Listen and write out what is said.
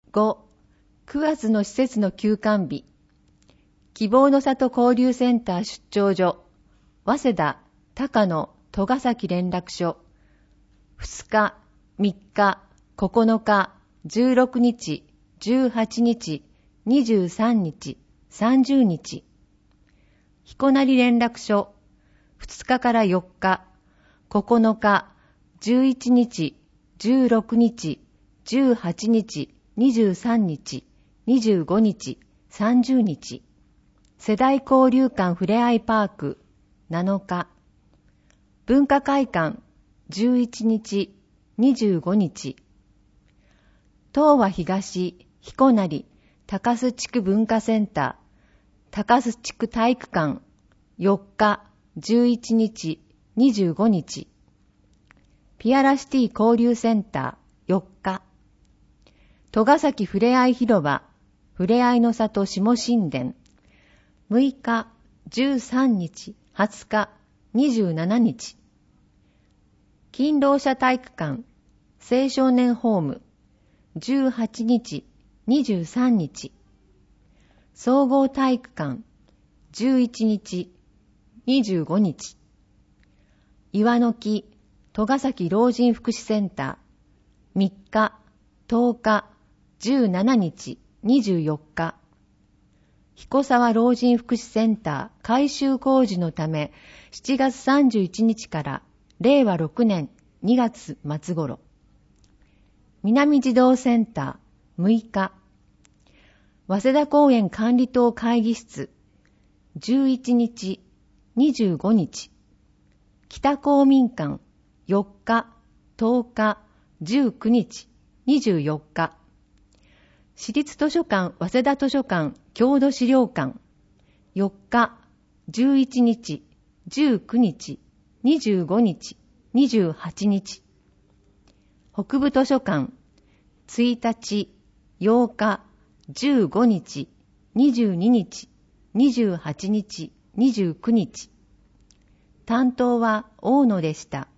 5、9月の施設の休館日。希望の里交流センター出張所、早稲田、高野、戸ヶ崎連絡所。2日、3日、9日、16日、18日、23日、30日。彦成連絡所、2日から4日、9日、11日、16日、18日、23日、25日、30日。世代交流館ふれあいパーク、7日。文化会館、11日、25日。東和東、彦成、高須地区文化センター、高須地区体育館、4日、11日、25日。ピアラシティ交流センター、4日。戸ヶ崎ふれあい広場、ふれあいの里下神殿、6日、13日、20日、27日。勤労者体育館、青少年ホーム、18日、23日。総合体育館、11日、25日。岩の木、戸ヶ崎老人福祉センター、3日、10日、17日、24日。彦沢老人福祉センター改修工事のため7月31日から令和6年2月末頃。南児童センター6日。早稲田公園管理棟会議室11日、25日。北公民館4日、10日、19日、24日。私立図書館早稲田図書館郷土資料館4日、11日、19日、25日、28日。北部図書館1日、8日、15日、22日、28日、29日。担当は大野でした。